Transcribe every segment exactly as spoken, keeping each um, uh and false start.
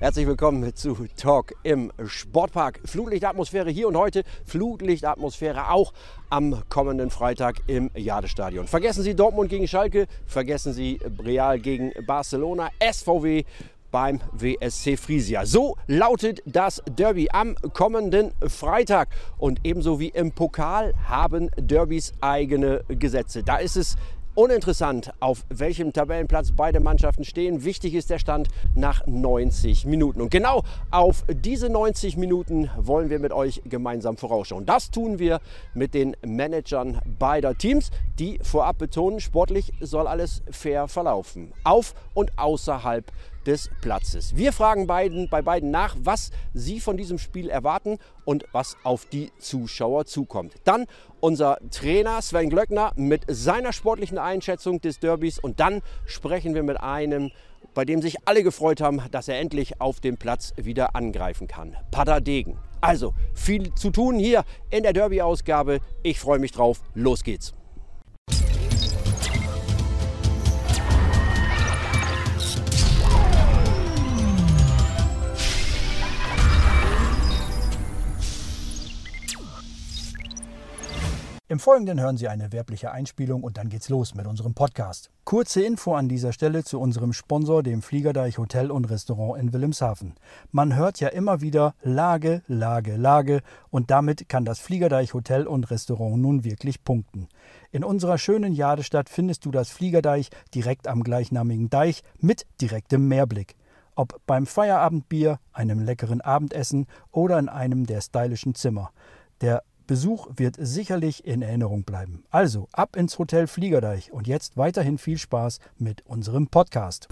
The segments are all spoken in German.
Herzlich willkommen zu Talk im Sportpark. Flutlichtatmosphäre hier und heute, Flutlichtatmosphäre auch am kommenden Freitag im Jadestadion. Vergessen Sie Dortmund gegen Schalke, vergessen Sie Real gegen Barcelona, S V W beim W S C Friesia. So lautet das Derby am kommenden Freitag. Und ebenso wie im Pokal haben Derbys eigene Gesetze. Da ist es uninteressant, auf welchem Tabellenplatz beide Mannschaften stehen. Wichtig ist der Stand nach neunzig Minuten. Und genau auf diese neunzig Minuten wollen wir mit euch gemeinsam vorausschauen. Das tun wir mit den Managern beider Teams, die vorab betonen, sportlich soll alles fair verlaufen. Auf und außerhalb des Platzes. Wir fragen beiden, bei beiden nach, was sie von diesem Spiel erwarten und was auf die Zuschauer zukommt. Dann unser Trainer Sven Glöckner mit seiner sportlichen Einschätzung des Derbys und dann sprechen wir mit einem, bei dem sich alle gefreut haben, dass er endlich auf dem Platz wieder angreifen kann. Pader Degen. Also viel zu tun hier in der Derby-Ausgabe. Ich freue mich drauf. Los geht's. Im Folgenden hören Sie eine werbliche Einspielung und dann geht's los mit unserem Podcast. Kurze Info an dieser Stelle zu unserem Sponsor, dem Fliegerdeich Hotel und Restaurant in Wilhelmshaven. Man hört ja immer wieder Lage, Lage, Lage und damit kann das Fliegerdeich Hotel und Restaurant nun wirklich punkten. In unserer schönen Jadestadt findest du das Fliegerdeich direkt am gleichnamigen Deich mit direktem Meerblick. Ob beim Feierabendbier, einem leckeren Abendessen oder in einem der stylischen Zimmer. Der Besuch wird sicherlich in Erinnerung bleiben. Also ab ins Hotel Fliegerdeich und jetzt weiterhin viel Spaß mit unserem Podcast.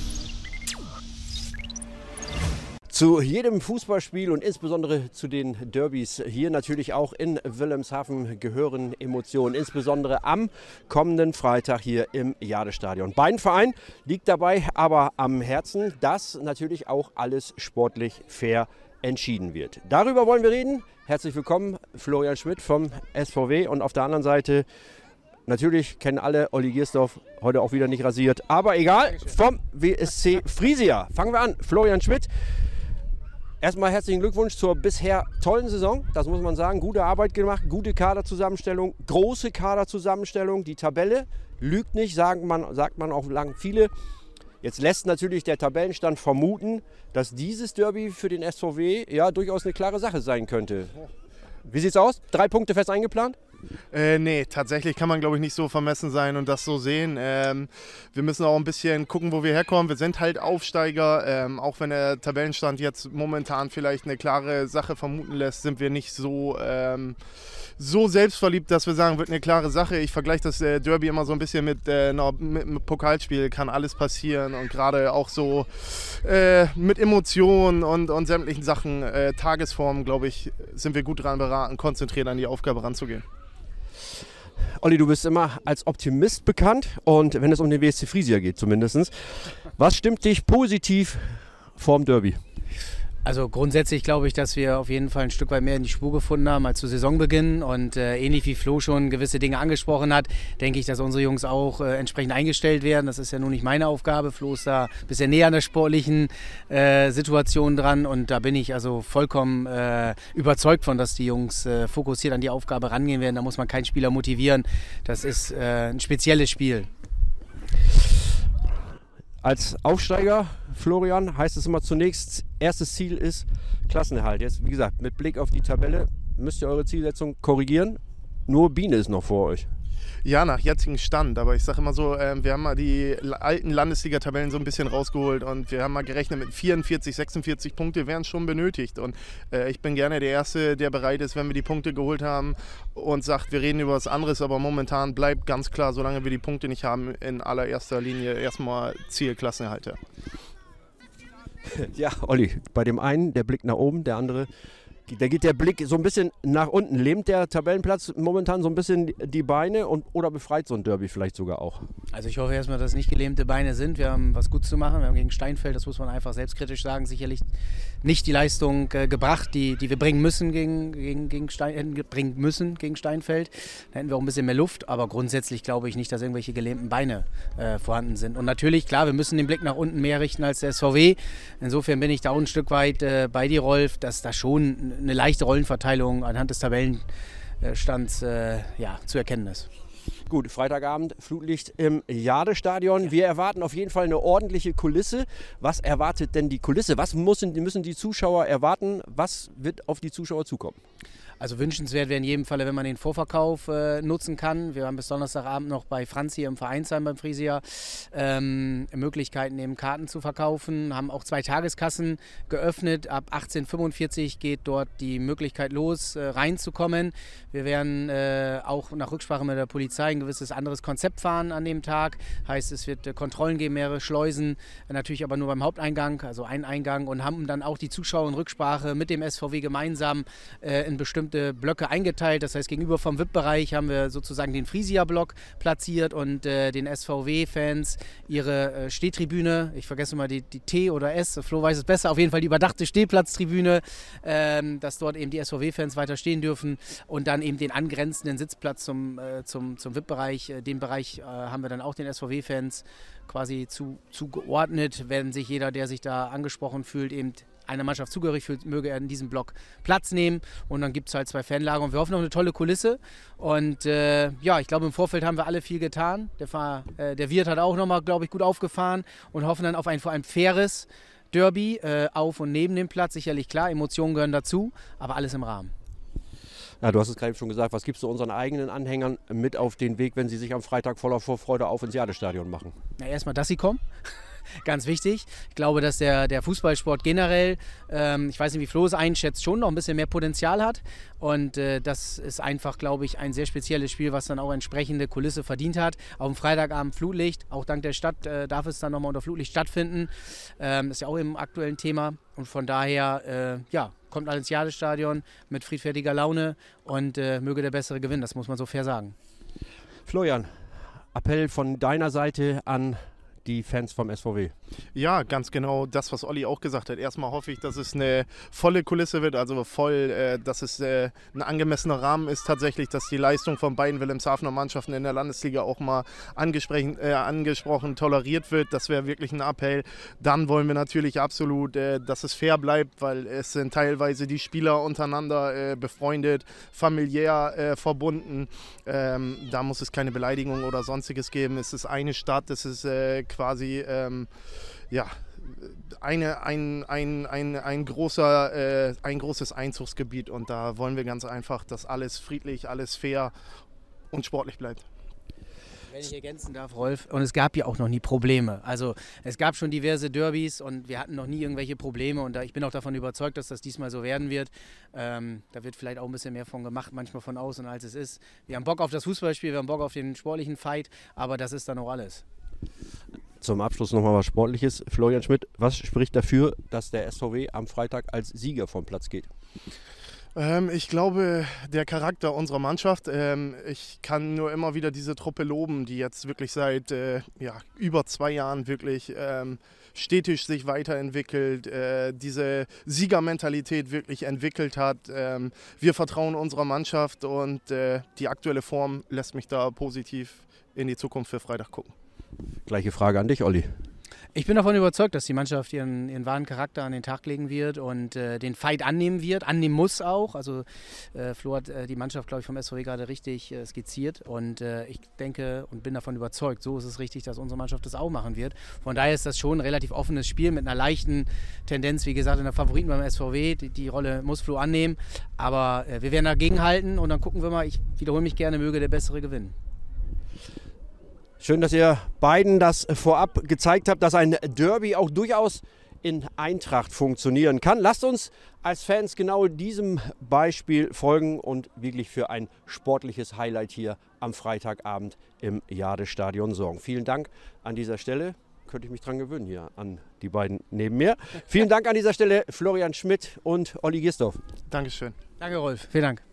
Zu jedem Fußballspiel und insbesondere zu den Derbys hier natürlich auch in Wilhelmshaven gehören Emotionen, insbesondere am kommenden Freitag hier im Jadestadion. Beiden Vereinen liegt dabei aber am Herzen, dass natürlich auch alles sportlich fair entschieden wird. Darüber wollen wir reden. Herzlich willkommen, Florian Schmidt vom S V W und auf der anderen Seite, natürlich kennen alle Olli Giersdorf, heute auch wieder nicht rasiert, aber egal, vom W S C Friesia. Fangen wir an, Florian Schmidt. Erstmal herzlichen Glückwunsch zur bisher tollen Saison, das muss man sagen, gute Arbeit gemacht, gute Kaderzusammenstellung, große Kaderzusammenstellung, die Tabelle lügt nicht, sagt man, sagt man auch lang viele. Jetzt lässt natürlich der Tabellenstand vermuten, dass dieses Derby für den S V W ja durchaus eine klare Sache sein könnte. Wie sieht's aus? Drei Punkte fest eingeplant? Äh, nee, tatsächlich kann man, glaube ich, nicht so vermessen sein und das so sehen. Ähm, wir müssen auch ein bisschen gucken, wo wir herkommen. Wir sind halt Aufsteiger. Ähm, auch wenn der Tabellenstand jetzt momentan vielleicht eine klare Sache vermuten lässt, sind wir nicht so, ähm, so selbstverliebt, dass wir sagen, wird eine klare Sache. Ich vergleiche das äh, Derby immer so ein bisschen mit, äh, mit einem Pokalspiel. Kann alles passieren und gerade auch so äh, mit Emotionen und, und sämtlichen Sachen, äh, Tagesformen, glaube ich, sind wir gut dran beraten, konzentriert an die Aufgabe ranzugehen. Olli, du bist immer als Optimist bekannt und wenn es um den W S C Friesia geht zumindest. Was stimmt dich positiv vorm Derby? Also grundsätzlich glaube ich, dass wir auf jeden Fall ein Stück weit mehr in die Spur gefunden haben als zu Saisonbeginn und äh, ähnlich wie Flo schon gewisse Dinge angesprochen hat, denke ich, dass unsere Jungs auch äh, entsprechend eingestellt werden. Das ist ja nun nicht meine Aufgabe. Flo ist da ein bisschen näher an der sportlichen äh, Situation dran und da bin ich also vollkommen äh, überzeugt von, dass die Jungs äh, fokussiert an die Aufgabe rangehen werden. Da muss man keinen Spieler motivieren. Das ist äh, ein spezielles Spiel. Als Aufsteiger, Florian, heißt es immer zunächst, erstes Ziel ist Klassenerhalt. Jetzt, wie gesagt, mit Blick auf die Tabelle müsst ihr eure Zielsetzung korrigieren. Nur Biene ist noch vor euch. Ja, nach jetzigem Stand, aber ich sage immer so, äh, wir haben mal die alten Landesliga-Tabellen so ein bisschen rausgeholt und wir haben mal gerechnet mit vierundvierzig, sechsundvierzig Punkte wären schon benötigt und äh, ich bin gerne der Erste, der bereit ist, wenn wir die Punkte geholt haben und sagt, wir reden über was anderes, aber momentan bleibt ganz klar, solange wir die Punkte nicht haben, in allererster Linie erstmal Ziel Klassenerhalt. Ja, Olli, bei dem einen der Blick nach oben, der andere Da geht der Blick so ein bisschen nach unten. Lähmt der Tabellenplatz momentan so ein bisschen die Beine und, oder befreit so ein Derby vielleicht sogar auch? Also ich hoffe erstmal, dass es nicht gelähmte Beine sind. Wir haben was gut zu machen. Wir haben gegen Steinfeld, das muss man einfach selbstkritisch sagen, sicherlich nicht die Leistung äh, gebracht, die, die wir bringen müssen gegen, gegen, gegen Stein, äh, bringen müssen gegen Steinfeld. Da hätten wir auch ein bisschen mehr Luft, aber grundsätzlich glaube ich nicht, dass irgendwelche gelähmten Beine äh, vorhanden sind. Und natürlich, klar, wir müssen den Blick nach unten mehr richten als der S V W. Insofern bin ich da auch ein Stück weit äh, bei dir, Rolf, dass da schon eine leichte Rollenverteilung anhand des Tabellenstands äh, ja, zu erkennen ist. Gut, Freitagabend, Flutlicht im Jade-Stadion. Wir erwarten auf jeden Fall eine ordentliche Kulisse. Was erwartet denn die Kulisse? Was müssen, müssen die Zuschauer erwarten? Was wird auf die Zuschauer zukommen? Also wünschenswert wäre in jedem Falle, wenn man den Vorverkauf äh, nutzen kann. Wir haben bis Donnerstagabend noch bei Franz hier im Vereinsheim beim Friesia ähm, Möglichkeiten, eben Karten zu verkaufen. Haben auch zwei Tageskassen geöffnet. Ab achtzehn Uhr fünfundvierzig geht dort die Möglichkeit los, äh, reinzukommen. Wir werden äh, auch nach Rücksprache mit der Polizei ein gewisses anderes Konzept fahren an dem Tag. Heißt, es wird äh, Kontrollen geben, mehrere Schleusen, äh, natürlich aber nur beim Haupteingang, also ein Eingang, und haben dann auch die Zuschauer in Rücksprache mit dem S V W gemeinsam äh, in bestimmten Blöcke eingeteilt. Das heißt, gegenüber vom V I P-Bereich haben wir sozusagen den Friesia-Block platziert und äh, den S V W-Fans ihre äh, Stehtribüne, ich vergesse mal die, die T oder S, Flo weiß es besser, auf jeden Fall die überdachte Stehplatztribüne, ähm, dass dort eben die S V W-Fans weiter stehen dürfen, und dann eben den angrenzenden Sitzplatz zum, äh, zum, zum V I P-Bereich. Äh, den Bereich äh, haben wir dann auch den S V W-Fans quasi zu, zugeordnet, wenn sich jeder, der sich da angesprochen fühlt, eben einer Mannschaft zugehörig fühlt, möge er in diesem Block Platz nehmen, und dann gibt es halt zwei Fanlager und wir hoffen auf eine tolle Kulisse. Und äh, ja, ich glaube, im Vorfeld haben wir alle viel getan. Der, Fahr, äh, der Wirt hat auch nochmal, glaube ich, gut aufgefahren, und hoffen dann auf ein vor allem faires Derby äh, auf und neben dem Platz. Sicherlich klar, Emotionen gehören dazu, aber alles im Rahmen. Ja, du hast es gerade schon gesagt, was gibst du unseren eigenen Anhängern mit auf den Weg, wenn sie sich am Freitag voller Vorfreude auf ins Jade-Stadion machen? Na, erstmal, dass sie kommen. Ganz wichtig. Ich glaube, dass der, der Fußballsport generell, ähm, ich weiß nicht, wie Flo es einschätzt, schon noch ein bisschen mehr Potenzial hat. Und äh, das ist einfach, glaube ich, ein sehr spezielles Spiel, was dann auch entsprechende Kulisse verdient hat. Auf dem Freitagabend Flutlicht, auch dank der Stadt äh, darf es dann nochmal unter Flutlicht stattfinden. Ähm, das ist ja auch im aktuellen Thema. Und von daher, äh, ja, kommt alle ins Jade-Stadion mit friedfertiger Laune und äh, möge der Bessere gewinnen. Das muss man so fair sagen. Florian, Appell von deiner Seite an die Fans vom S V W. Ja, ganz genau das, was Olli auch gesagt hat. Erstmal hoffe ich, dass es eine volle Kulisse wird, also voll, äh, dass es äh, ein angemessener Rahmen ist tatsächlich, dass die Leistung von beiden Wilhelmshavener Mannschaften in der Landesliga auch mal angesprochen, äh, angesprochen toleriert wird. Das wäre wirklich ein Appell. Dann wollen wir natürlich absolut, äh, dass es fair bleibt, weil es sind teilweise die Spieler untereinander äh, befreundet, familiär äh, verbunden. Ähm, da muss es keine Beleidigung oder sonstiges geben. Es ist eine Stadt, es ist äh, quasi ähm, ja, eine, ein, ein, ein, ein, großer, äh, ein großes Einzugsgebiet, und da wollen wir ganz einfach, dass alles friedlich, alles fair und sportlich bleibt. Wenn ich ergänzen darf, Rolf, und es gab ja auch noch nie Probleme. Also es gab schon diverse Derbys und wir hatten noch nie irgendwelche Probleme, und da, ich bin auch davon überzeugt, dass das diesmal so werden wird. Ähm, da wird vielleicht auch ein bisschen mehr von gemacht, manchmal von außen, als es ist. Wir haben Bock auf das Fußballspiel, wir haben Bock auf den sportlichen Fight, aber das ist dann auch alles. Zum Abschluss nochmal was Sportliches. Florian Schmidt, was spricht dafür, dass der S V W am Freitag als Sieger vom Platz geht? Ähm, ich glaube, der Charakter unserer Mannschaft, ähm, ich kann nur immer wieder diese Truppe loben, die jetzt wirklich seit äh, ja, über zwei Jahren wirklich ähm, stetig sich weiterentwickelt, äh, diese Siegermentalität wirklich entwickelt hat. Ähm, wir vertrauen unserer Mannschaft, und äh, die aktuelle Form lässt mich da positiv in die Zukunft für Freitag gucken. Gleiche Frage an dich, Olli. Ich bin davon überzeugt, dass die Mannschaft ihren, ihren wahren Charakter an den Tag legen wird und äh, den Fight annehmen wird, annehmen muss auch. Also äh, Flo hat äh, die Mannschaft, glaube ich, vom S V W gerade richtig äh, skizziert, und äh, ich denke und bin davon überzeugt, so ist es richtig, dass unsere Mannschaft das auch machen wird. Von daher ist das schon ein relativ offenes Spiel mit einer leichten Tendenz, wie gesagt, in der Favoriten beim S V W. Die, die Rolle muss Flo annehmen, aber äh, wir werden dagegen halten, und dann gucken wir mal, ich wiederhole mich gerne, möge der Bessere gewinnen. Schön, dass ihr beiden das vorab gezeigt habt, dass ein Derby auch durchaus in Eintracht funktionieren kann. Lasst uns als Fans genau diesem Beispiel folgen und wirklich für ein sportliches Highlight hier am Freitagabend im Jade-Stadion sorgen. Vielen Dank an dieser Stelle. könnte ich mich dran gewöhnen hier an die beiden neben mir. Vielen Dank an dieser Stelle, Florian Schmidt und Olli Giersdorf. Dankeschön. Danke, Rolf. Vielen Dank.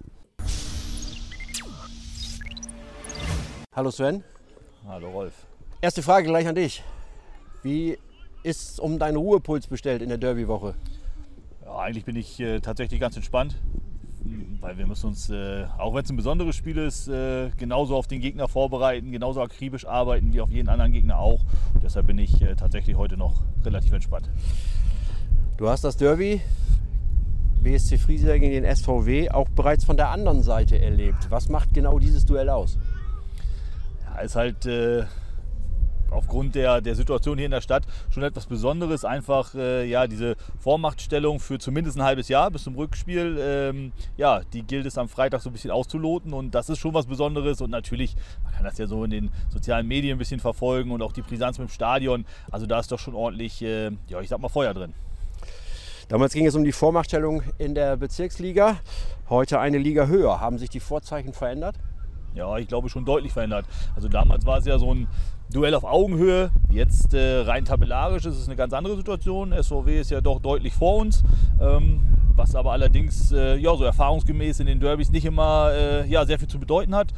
Hallo Sven. Hallo Rolf. Erste Frage gleich an dich. Wie ist es um deinen Ruhepuls bestellt in der Derby-Woche? Ja, eigentlich bin ich äh, tatsächlich ganz entspannt, weil wir müssen uns, äh, auch wenn es ein besonderes Spiel ist, äh, genauso auf den Gegner vorbereiten, genauso akribisch arbeiten wie auf jeden anderen Gegner auch. Und deshalb bin ich äh, tatsächlich heute noch relativ entspannt. Du hast das Derby W S C Friesenheim gegen den S V W auch bereits von der anderen Seite erlebt. Was macht genau dieses Duell aus? Ja, ist halt äh, aufgrund der, der Situation hier in der Stadt schon etwas Besonderes. Einfach äh, ja, diese Vormachtstellung für zumindest ein halbes Jahr bis zum Rückspiel. Ähm, ja, die gilt es am Freitag so ein bisschen auszuloten und das ist schon was Besonderes. Und natürlich, man kann das ja so in den sozialen Medien ein bisschen verfolgen und auch die Brisanz mit dem Stadion. Also da ist doch schon ordentlich, äh, ja, ich sag mal, Feuer drin. Damals ging es um die Vormachtstellung in der Bezirksliga. Heute eine Liga höher. Haben sich die Vorzeichen verändert? Ja, ich glaube schon deutlich verändert. Also damals war es ja so ein Duell auf Augenhöhe. Jetzt äh, rein tabellarisch ist es eine ganz andere Situation. S V W ist ja doch deutlich vor uns. Ähm, was aber allerdings äh, ja, so erfahrungsgemäß in den Derbys nicht immer äh, ja, sehr viel zu bedeuten hat.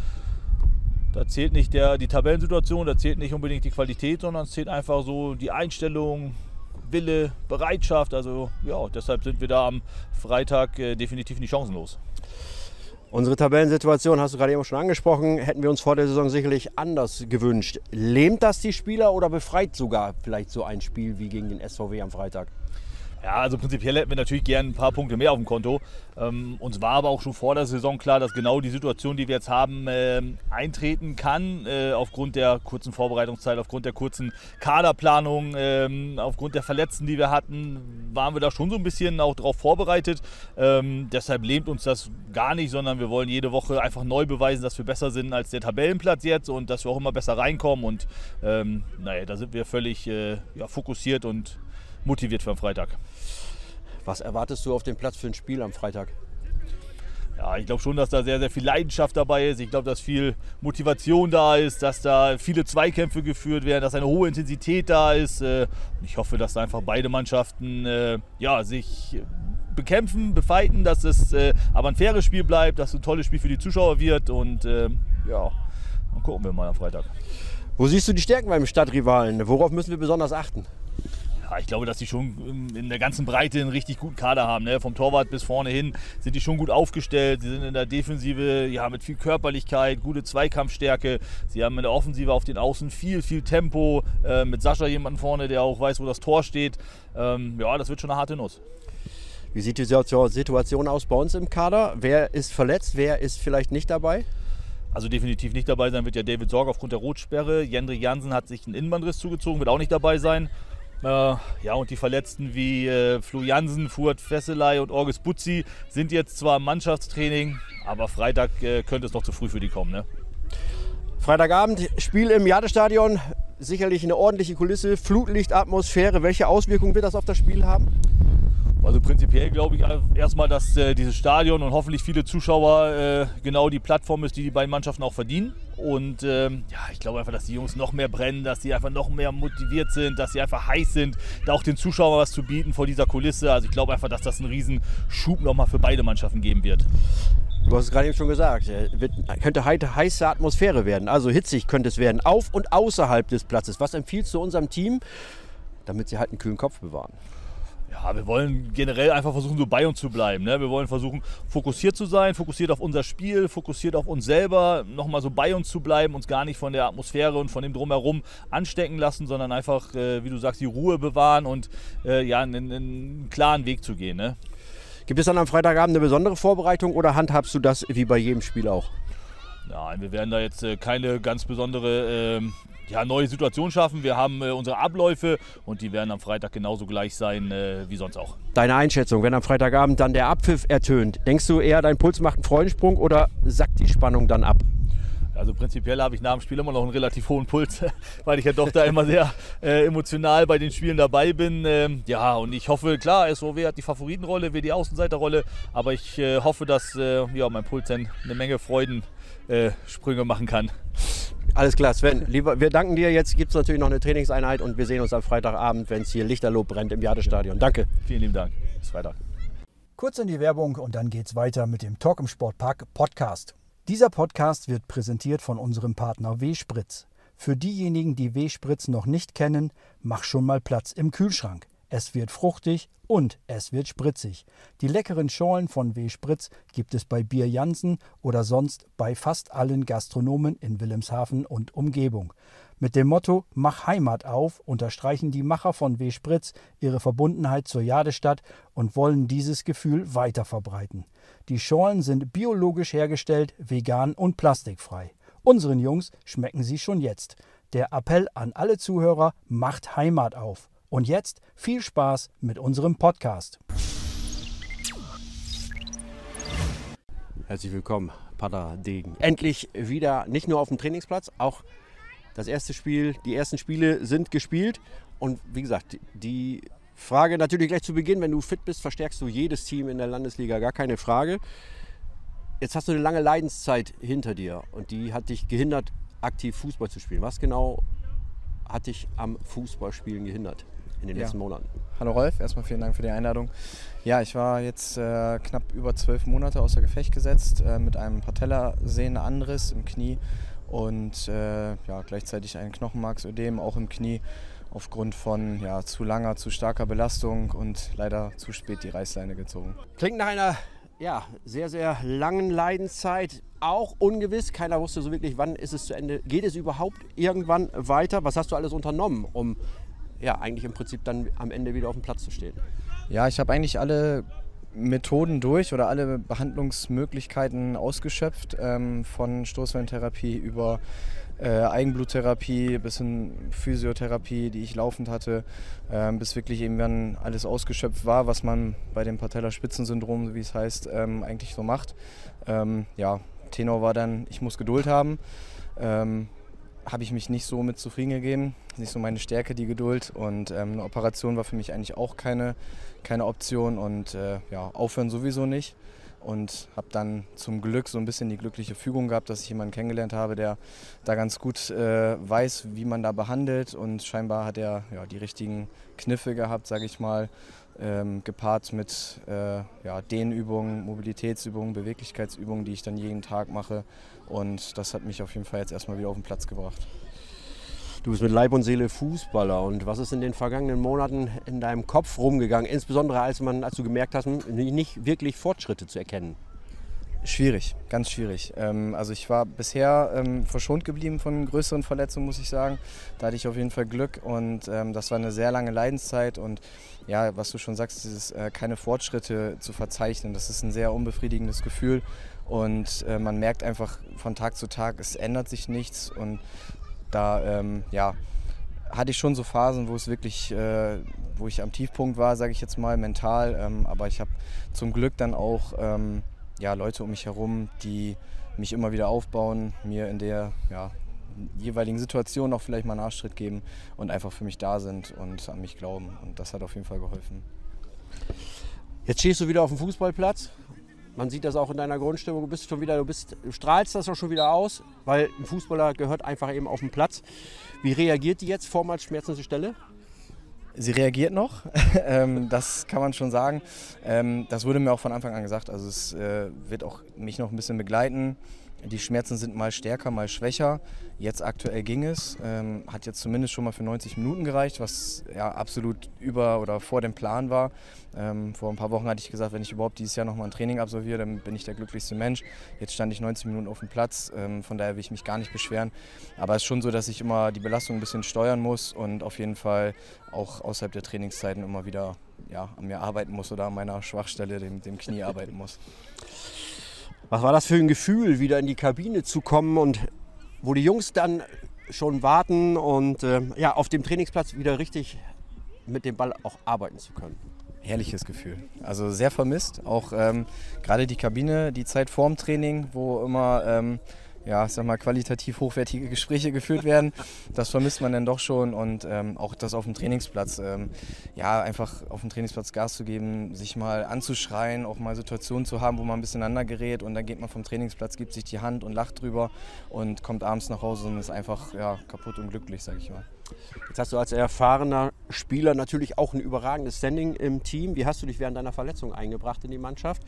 Da zählt nicht der, die Tabellensituation, da zählt nicht unbedingt die Qualität, sondern es zählt einfach so die Einstellung, Wille, Bereitschaft. Also ja, deshalb sind wir da am Freitag äh, definitiv nicht chancenlos. Unsere Tabellensituation hast du gerade eben schon angesprochen, hätten wir uns vor der Saison sicherlich anders gewünscht. Lähmt das die Spieler oder befreit sogar vielleicht so ein Spiel wie gegen den S V W am Freitag? Ja, also prinzipiell hätten wir natürlich gerne ein paar Punkte mehr auf dem Konto. Ähm, uns war aber auch schon vor der Saison klar, dass genau die Situation, die wir jetzt haben, äh, eintreten kann. Äh, aufgrund der kurzen Vorbereitungszeit, aufgrund der kurzen Kaderplanung, äh, aufgrund der Verletzten, die wir hatten, waren wir da schon so ein bisschen auch darauf vorbereitet. Ähm, deshalb lähmt uns das gar nicht, sondern wir wollen jede Woche einfach neu beweisen, dass wir besser sind als der Tabellenplatz jetzt und dass wir auch immer besser reinkommen. Und ähm, naja, da sind wir völlig äh, ja, fokussiert und motiviert für am Freitag. Was erwartest du auf dem Platz für ein Spiel am Freitag? Ja, ich glaube schon, dass da sehr, sehr viel Leidenschaft dabei ist. Ich glaube, dass viel Motivation da ist, dass da viele Zweikämpfe geführt werden, dass eine hohe Intensität da ist. Und ich hoffe, dass da einfach beide Mannschaften ja, sich bekämpfen, befeiten, dass es aber ein faires Spiel bleibt, dass es ein tolles Spiel für die Zuschauer wird. Und ja, dann gucken wir mal am Freitag. Wo siehst du die Stärken beim Stadtrivalen? Worauf müssen wir besonders achten? Ja, ich glaube, dass die schon in der ganzen Breite einen richtig guten Kader haben. Ne? Vom Torwart bis vorne hin sind die schon gut aufgestellt. Sie sind in der Defensive ja, mit viel Körperlichkeit, gute Zweikampfstärke. Sie haben in der Offensive auf den Außen viel, viel Tempo. Äh, mit Sascha jemanden vorne, der auch weiß, wo das Tor steht. Ähm, ja, das wird schon eine harte Nuss. Wie sieht die Situation aus bei uns im Kader? Wer ist verletzt, wer ist vielleicht nicht dabei? Also definitiv nicht dabei sein wird ja David Sorg aufgrund der Rotsperre. Jendrik Jansen hat sich einen Innenbandriss zugezogen, wird auch nicht dabei sein. Äh, ja, und die Verletzten wie äh, Flo Jansen, Fuad Fesselay und Orges Butzi sind jetzt zwar im Mannschaftstraining, aber Freitag äh, könnte es noch zu früh für die kommen. Ne? Freitagabend, Spiel im Jadestadion, sicherlich eine ordentliche Kulisse, Flutlichtatmosphäre. Welche Auswirkungen wird das auf das Spiel haben? Also prinzipiell glaube ich erstmal, dass äh, dieses Stadion und hoffentlich viele Zuschauer äh, genau die Plattform ist, die die beiden Mannschaften auch verdienen. Und ähm, ja, ich glaube einfach, dass die Jungs noch mehr brennen, dass sie einfach noch mehr motiviert sind, dass sie einfach heiß sind, da auch den Zuschauern was zu bieten vor dieser Kulisse. Also ich glaube einfach, dass das einen riesen Schub nochmal für beide Mannschaften geben wird. Du hast es gerade eben schon gesagt, wird, könnte heiße Atmosphäre werden, also hitzig könnte es werden, auf und außerhalb des Platzes. Was empfiehlst du unserem Team, damit sie halt einen kühlen Kopf bewahren? Ja, wir wollen generell einfach versuchen, so bei uns zu bleiben. Ne? Wir wollen versuchen, fokussiert zu sein, fokussiert auf unser Spiel, fokussiert auf uns selber, nochmal so bei uns zu bleiben, uns gar nicht von der Atmosphäre und von dem Drumherum anstecken lassen, sondern einfach, äh, wie du sagst, die Ruhe bewahren und äh, ja, einen, einen klaren Weg zu gehen. Ne? Gibt es dann am Freitagabend eine besondere Vorbereitung oder handhabst du das wie bei jedem Spiel auch? Nein, wir werden da jetzt äh, keine ganz besondere äh, ja, neue Situation schaffen. Wir haben äh, unsere Abläufe und die werden am Freitag genauso gleich sein äh, wie sonst auch. Deine Einschätzung, wenn am Freitagabend dann der Abpfiff ertönt, denkst du eher, dein Puls macht einen Freudensprung oder sackt die Spannung dann ab? Also prinzipiell habe ich nach dem Spiel immer noch einen relativ hohen Puls, weil ich ja doch da immer sehr äh, emotional bei den Spielen dabei bin. Ähm, ja, und ich hoffe, klar, S V W hat die Favoritenrolle, wir die Außenseiterrolle, aber ich äh, hoffe, dass äh, ja, mein Puls dann eine Menge Freudensprünge äh, machen kann. Alles klar, Sven. Lieber, wir danken dir. Jetzt gibt es natürlich noch eine Trainingseinheit und wir sehen uns am Freitagabend, wenn es hier lichterloh brennt im Jadestadion. Danke. Vielen lieben Dank. Bis Freitag. Kurz in die Werbung und dann geht's weiter mit dem Talk im Sportpark Podcast. Dieser Podcast wird präsentiert von unserem Partner W-Spritz. Für diejenigen, die W-Spritz noch nicht kennen, mach schon mal Platz im Kühlschrank. Es wird fruchtig und es wird spritzig. Die leckeren Schorlen von W-Spritz gibt es bei Bier Jansen oder sonst bei fast allen Gastronomen in Wilhelmshaven und Umgebung. Mit dem Motto Mach Heimat auf unterstreichen die Macher von W-Spritz ihre Verbundenheit zur Jadestadt und wollen dieses Gefühl weiter verbreiten. Die Schorlen sind biologisch hergestellt, vegan und plastikfrei. Unseren Jungs schmecken sie schon jetzt. Der Appell an alle Zuhörer: Macht Heimat auf. Und jetzt viel Spaß mit unserem Podcast. Herzlich willkommen, Pater Degen. Endlich wieder nicht nur auf dem Trainingsplatz, auch das erste Spiel, die ersten Spiele sind gespielt. Und wie gesagt, die Frage natürlich gleich zu Beginn: Wenn du fit bist, verstärkst du jedes Team in der Landesliga, gar keine Frage. Jetzt hast du eine lange Leidenszeit hinter dir und die hat dich gehindert, aktiv Fußball zu spielen. Was genau hat dich am Fußballspielen gehindert in den Ja. letzten Monaten? Hallo Rolf, erstmal vielen Dank für die Einladung. Ja, ich war jetzt äh, knapp über zwölf Monate außer Gefecht gesetzt äh, mit einem Patellasehnenanriss im Knie und äh, ja, gleichzeitig ein Knochenmarksödem auch im Knie aufgrund von ja, zu langer, zu starker Belastung und leider zu spät die Reißleine gezogen. Klingt nach einer ja, sehr, sehr langen Leidenszeit. Auch ungewiss. Keiner wusste so wirklich, wann ist es zu Ende. Geht es überhaupt irgendwann weiter? Was hast du alles unternommen, um ja, eigentlich im Prinzip dann am Ende wieder auf dem Platz zu stehen? Ja, ich habe eigentlich alle Methoden durch oder alle Behandlungsmöglichkeiten ausgeschöpft, ähm, von Stoßwellentherapie über äh, Eigenbluttherapie bis hin Physiotherapie, die ich laufend hatte, ähm, bis wirklich irgendwann alles ausgeschöpft war, was man bei dem Patellaspitzensyndrom, wie es heißt, ähm, eigentlich so macht. Ähm, ja, Tenor war dann, ich muss Geduld haben. Ähm, habe ich mich nicht so mit zufrieden gegeben, nicht so meine Stärke, die Geduld, und ähm, eine Operation war für mich eigentlich auch keine, keine Option und äh, ja, aufhören sowieso nicht, und habe dann zum Glück so ein bisschen die glückliche Fügung gehabt, dass ich jemanden kennengelernt habe, der da ganz gut äh, weiß, wie man da behandelt, und scheinbar hat er ja, die richtigen Kniffe gehabt, sage ich mal, ähm, gepaart mit äh, ja, Dehnübungen, Mobilitätsübungen, Beweglichkeitsübungen, die ich dann jeden Tag mache. Und das hat mich auf jeden Fall jetzt erstmal wieder auf den Platz gebracht. Du bist mit Leib und Seele Fußballer. Und was ist in den vergangenen Monaten in deinem Kopf rumgegangen? Insbesondere als, man, als du gemerkt hast, nicht wirklich Fortschritte zu erkennen. Schwierig, ganz schwierig. Ähm, also ich war bisher ähm, verschont geblieben von größeren Verletzungen, muss ich sagen. Da hatte ich auf jeden Fall Glück, und ähm, das war eine sehr lange Leidenszeit. Und ja, was du schon sagst, dieses äh, keine Fortschritte zu verzeichnen, das ist ein sehr unbefriedigendes Gefühl. Und äh, man merkt einfach von Tag zu Tag, es ändert sich nichts. Und da ähm, ja, hatte ich schon so Phasen, wo es wirklich, äh, wo ich am Tiefpunkt war, sage ich jetzt mal, mental. Ähm, aber ich habe zum Glück dann auch ähm, ja, Leute um mich herum, die mich immer wieder aufbauen, mir in der ja, jeweiligen Situation auch vielleicht mal einen Arschtritt geben und einfach für mich da sind und an mich glauben. Und das hat auf jeden Fall geholfen. Jetzt stehst du wieder auf dem Fußballplatz. Man sieht das auch in deiner Grundstimmung. Du bist schon wieder, du bist, du strahlst das auch schon wieder aus, weil ein Fußballer gehört einfach eben auf den Platz. Wie reagiert die jetzt? Vormals schmerzende Stelle? Sie reagiert noch, ähm, das kann man schon sagen. Ähm, das wurde mir auch von Anfang an gesagt. Also es äh, wird auch mich noch ein bisschen begleiten. Die Schmerzen sind mal stärker, mal schwächer. Jetzt aktuell ging es. Ähm, hat jetzt zumindest schon mal für neunzig Minuten gereicht, was ja absolut über oder vor dem Plan war. Ähm, vor ein paar Wochen hatte ich gesagt, wenn ich überhaupt dieses Jahr noch mal ein Training absolviere, dann bin ich der glücklichste Mensch. Jetzt stand ich neunzig Minuten auf dem Platz, ähm, von daher will ich mich gar nicht beschweren. Aber es ist schon so, dass ich immer die Belastung ein bisschen steuern muss und auf jeden Fall auch außerhalb der Trainingszeiten immer wieder ja, an mir arbeiten muss oder an meiner Schwachstelle, dem, dem Knie, arbeiten muss. Was war das für ein Gefühl, wieder in die Kabine zu kommen und wo die Jungs dann schon warten und äh, ja, auf dem Trainingsplatz wieder richtig mit dem Ball auch arbeiten zu können? Herrliches Gefühl. Also sehr vermisst. Auch ähm, gerade die Kabine, die Zeit vorm Training, wo immer ähm, ja, ich sag mal, qualitativ hochwertige Gespräche geführt werden. Das vermisst man dann doch schon und ähm, auch das auf dem Trainingsplatz. Ähm, ja, einfach auf dem Trainingsplatz Gas zu geben, sich mal anzuschreien, auch mal Situationen zu haben, wo man ein bisschen aneinander gerät und dann geht man vom Trainingsplatz, gibt sich die Hand und lacht drüber und kommt abends nach Hause und ist einfach ja, kaputt und glücklich, sag ich mal. Jetzt hast du als erfahrener Spieler natürlich auch ein überragendes Standing im Team. Wie hast du dich während deiner Verletzung eingebracht in die Mannschaft?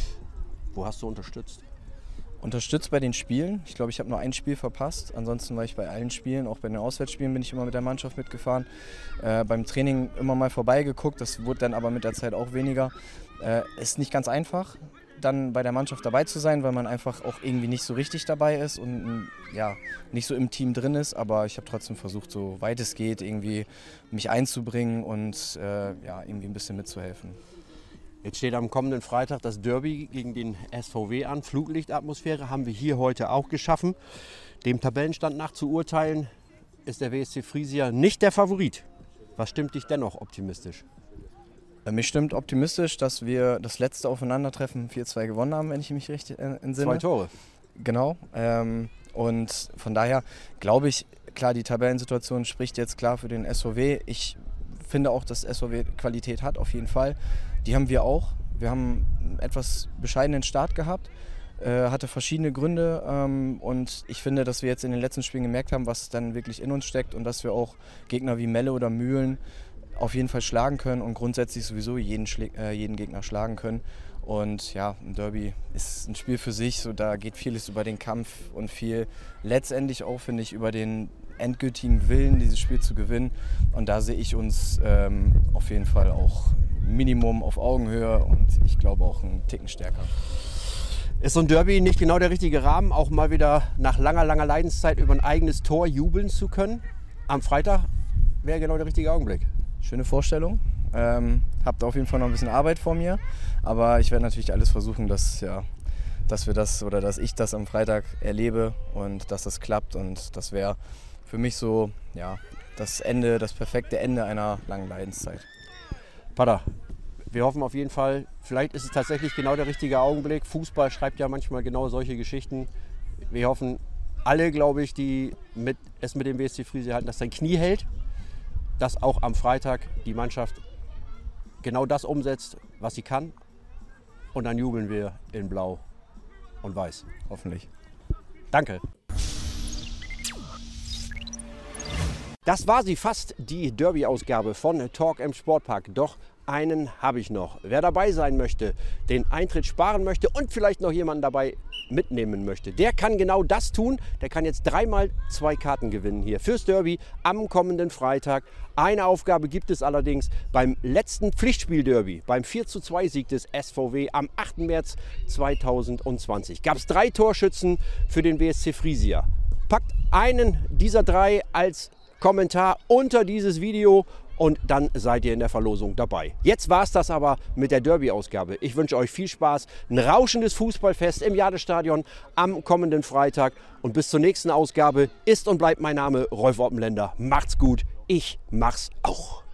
Wo hast du unterstützt? Unterstützt bei den Spielen. Ich glaube, ich habe nur ein Spiel verpasst. Ansonsten war ich bei allen Spielen, auch bei den Auswärtsspielen bin ich immer mit der Mannschaft mitgefahren. Äh, beim Training immer mal vorbeigeguckt, das wurde dann aber mit der Zeit auch weniger. Äh, ist nicht ganz einfach, dann bei der Mannschaft dabei zu sein, weil man einfach auch irgendwie nicht so richtig dabei ist und ja, nicht so im Team drin ist. Aber ich habe trotzdem versucht, so weit es geht, irgendwie mich einzubringen und äh, ja, irgendwie ein bisschen mitzuhelfen. Jetzt steht am kommenden Freitag das Derby gegen den S V W an. Flutlichtatmosphäre haben wir hier heute auch geschaffen. Dem Tabellenstand nach zu urteilen, ist der W S C Friesia nicht der Favorit. Was stimmt dich dennoch optimistisch? Mich stimmt optimistisch, dass wir das letzte Aufeinandertreffen vier zwei gewonnen haben, wenn ich mich richtig entsinne. Zwei Tore. Genau. Ähm, und von daher glaube ich, klar, die Tabellensituation spricht jetzt klar für den S V W. Ich finde auch, dass S V W Qualität hat, auf jeden Fall. Die haben wir auch. Wir haben einen etwas bescheidenen Start gehabt, äh, hatte verschiedene Gründe ähm, und ich finde, dass wir jetzt in den letzten Spielen gemerkt haben, was dann wirklich in uns steckt und dass wir auch Gegner wie Melle oder Mühlen auf jeden Fall schlagen können und grundsätzlich sowieso jeden, Schläg, äh, jeden Gegner schlagen können. Und ja, ein Derby ist ein Spiel für sich, so, da geht vieles über den Kampf und viel letztendlich auch, finde ich, über den endgültigen Willen, dieses Spiel zu gewinnen. Und da sehe ich uns ähm, auf jeden Fall auch Minimum auf Augenhöhe und ich glaube auch einen Ticken stärker. Ist so ein Derby nicht genau der richtige Rahmen, auch mal wieder nach langer, langer Leidenszeit über ein eigenes Tor jubeln zu können? Am Freitag wäre genau der richtige Augenblick. Schöne Vorstellung. Ähm, habt auf jeden Fall noch ein bisschen Arbeit vor mir, aber ich werde natürlich alles versuchen, dass, ja, dass wir das oder dass ich das am Freitag erlebe und dass das klappt und das wäre für mich so ja, das Ende, das perfekte Ende einer langen Leidenszeit. Pater, wir hoffen auf jeden Fall, vielleicht ist es tatsächlich genau der richtige Augenblick. Fußball schreibt ja manchmal genau solche Geschichten. Wir hoffen alle, glaube ich, die mit, es mit dem W S C Friesia halten, dass sein Knie hält, dass auch am Freitag die Mannschaft genau das umsetzt, was sie kann. Und dann jubeln wir in Blau und Weiß. Hoffentlich. Danke. Das war sie fast, die Derby-Ausgabe von Talk im Sportpark. Doch einen habe ich noch. Wer dabei sein möchte, den Eintritt sparen möchte und vielleicht noch jemanden dabei mitnehmen möchte, der kann genau das tun. Der kann jetzt dreimal zwei Karten gewinnen hier fürs Derby am kommenden Freitag. Eine Aufgabe gibt es allerdings beim letzten Pflichtspiel-Derby, beim vier zu zwei Sieg des S V W am achten März zweitausendzwanzig. Gab es drei Torschützen für den W S C Friesia. Packt einen dieser drei als Kommentar unter dieses Video und dann seid ihr in der Verlosung dabei. Jetzt war es das aber mit der Derby-Ausgabe. Ich wünsche euch viel Spaß, ein rauschendes Fußballfest im Jadestadion am kommenden Freitag und bis zur nächsten Ausgabe ist und bleibt mein Name Rolf Oppenländer. Macht's gut, ich mach's auch.